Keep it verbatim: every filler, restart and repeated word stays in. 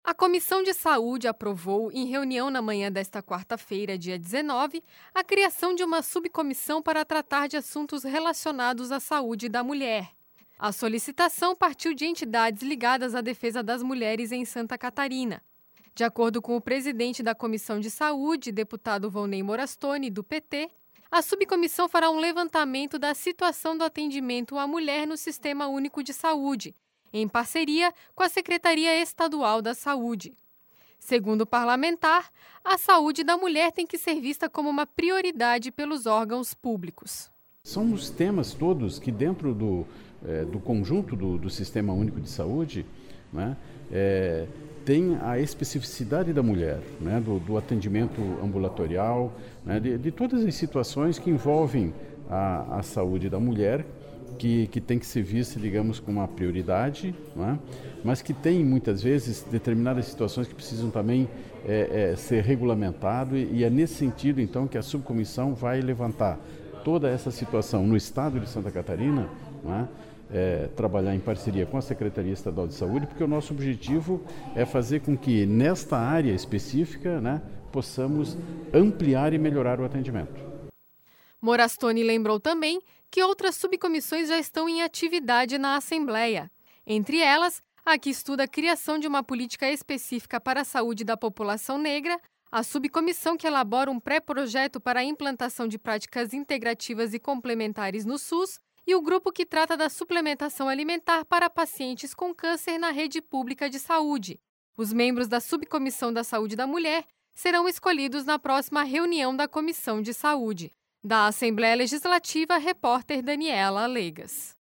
A Comissão de Saúde aprovou, em reunião na manhã desta quarta-feira, dia dezenove, a criação de uma subcomissão para tratar de assuntos relacionados à saúde da mulher. A solicitação partiu de entidades ligadas à defesa das mulheres em Santa Catarina. De acordo com o presidente da Comissão de Saúde, deputado Volney Morastoni, do P T, a subcomissão fará um levantamento da situação do atendimento à mulher no Sistema Único de Saúde, em parceria com a Secretaria Estadual da Saúde. Segundo o parlamentar, a saúde da mulher tem que ser vista como uma prioridade pelos órgãos públicos. São os temas todos que dentro do, é, do conjunto do, do Sistema Único de Saúde, né, é, tem a especificidade da mulher, né, do, do atendimento ambulatorial, né, de, de todas as situações que envolvem a, a saúde da mulher, Que, que tem que ser vista, digamos, com uma prioridade, né? Mas que tem, muitas vezes, determinadas situações que precisam também é, é, ser regulamentado e, e é nesse sentido, então, que a subcomissão vai levantar toda essa situação no estado de Santa Catarina, né? É, trabalhar em parceria com a Secretaria Estadual de Saúde, porque o nosso objetivo é fazer com que, nesta área específica, né, possamos ampliar e melhorar o atendimento. Morastoni lembrou também que outras subcomissões já estão em atividade na Assembleia. Entre elas, a que estuda a criação de uma política específica para a saúde da população negra, a subcomissão que elabora um pré-projeto para a implantação de práticas integrativas e complementares no SUS e o grupo que trata da suplementação alimentar para pacientes com câncer na rede pública de saúde. Os membros da Subcomissão da Saúde da Mulher serão escolhidos na próxima reunião da Comissão de Saúde. Da Assembleia Legislativa, repórter Daniela Alegas.